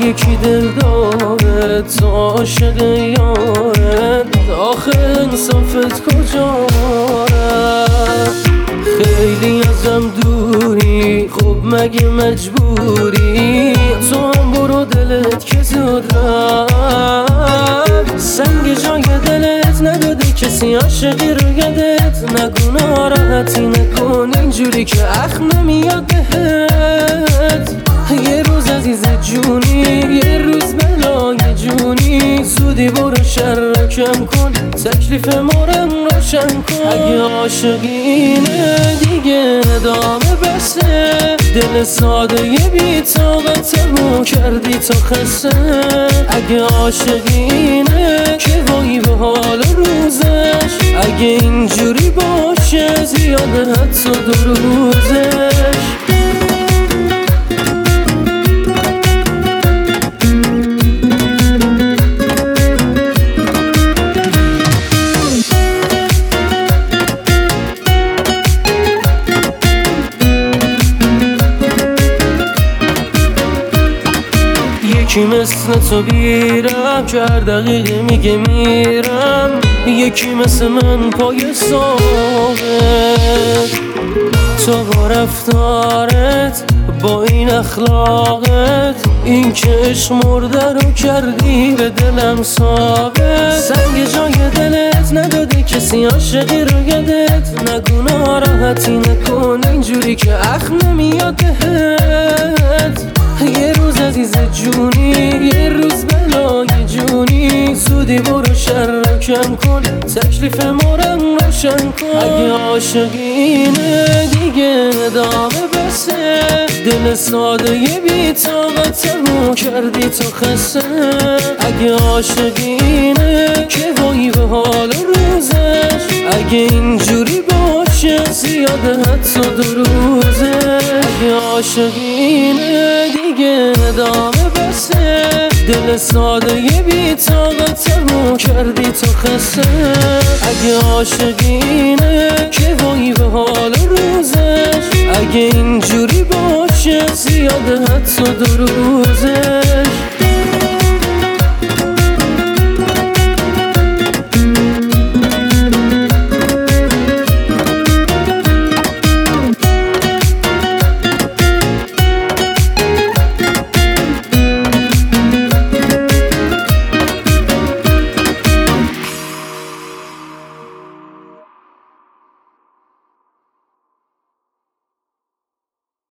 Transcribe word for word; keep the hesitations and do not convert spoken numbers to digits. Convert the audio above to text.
یکی دل داره تو عاشق یاره، آخه انصافت کجاره؟ خیلی ازم دوری، خب مگه مجبوری؟ تو هم برو دلت که زود رفت. سنگ جای دلت نداده کسی، عاشقی رو یادت نگو، ناراحتی نکن اینجوری که اخ نمیاد بهت. یه روز عزیز جونی، یه روز بلای جونی، زودی برو شر رو کم کن، تکلیف مارم روشن کن. اگه عاشقی اینه دیگه ادامه بسه، دل ساده یه بی طاقتمو کردی تا خسته. اگه عاشقی اینه که وای به حال روزش، اگه اینجوری باشه زیاده حتی دو روزش. یکی مثل تو بیرم که هر دقیقه میگه میرم، یکی مثل من پای ساقت. تو با رفتارت با این اخلاقت، این که عشق مرده رو کردی به دلم ثابت. سنگ جای دلت نداده کسی، عاشقی رو یادت نگو، ناراحتی نکن اینجوری که اخ نمیاد بهت. یه روز عزیز جونی، یه روز بلای جونی، زودی برو شر رو کم کن، تکلیف مارم روشن کن. اگه عاشقی اینه دیگه ادامه بسه، دل ساده یه بی طاقتمو کردی تا خسته. اگه عاشقی اینه که وای به حال روزش، اگه اینجوری باشه زیاده حتی دو روزش. اگه عاشقی اینه دیگه ادامه بسه، دل ساده یه بی طاقتمو کردی تا خسته. اگه عاشقی اینه که وای به حال روزش، اگه اینجوری باشه زیاده حتی دو روزش.